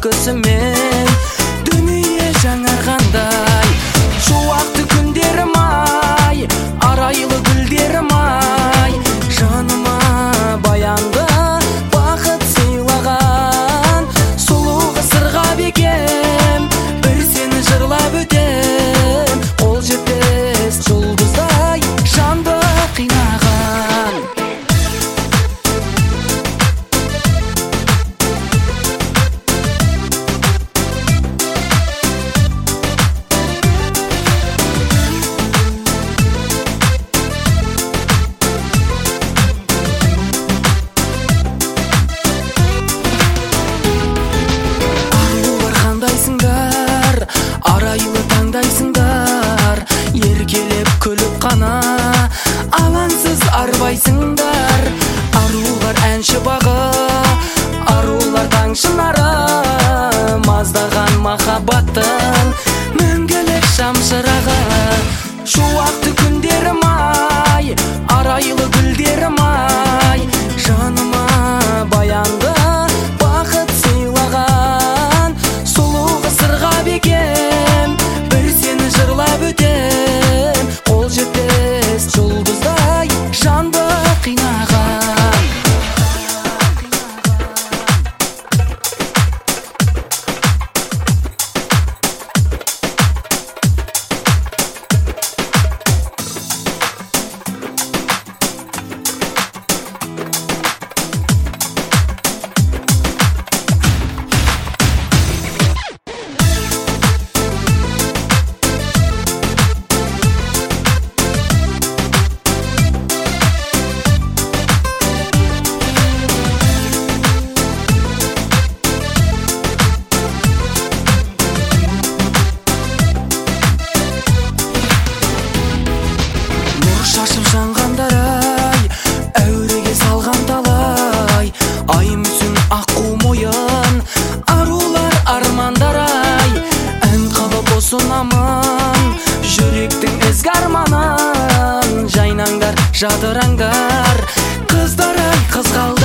күлкісімен дүние жаңарғандай. Шуақты күндерім ай, арайлы гүлдерім ай, жаныма баянды бақыт сыйлаған. Сұлу ғасырға бекем, бір сені жырлап өтем, қол жетпес жұлдыздай жанды қинаған. Арайлы таңдайсыңдар, еркелеп күліп қана алаңсыз арбайсыңдар. Арулар әнші бағы, арулар таңшынары, маздаған махаббаттың мәңгілік шамшырағы. Шуақты күндерім ай, арайлы гүлдерім ай, жаныма баянды бақыт сыйлаған. Сұлу ғасырға бекем, бір сені жырлап өтем, қол жетпес жұлдыздай жанды қинаған. Шашып жанғандар ай, әуреге салған талай, ай мүсін аққу мойын, арулар армандар ай, ән қылып осынамын жүректің ізгі арманын. Жайнаңдар, жадыраңдар, қыздар ай, қызғал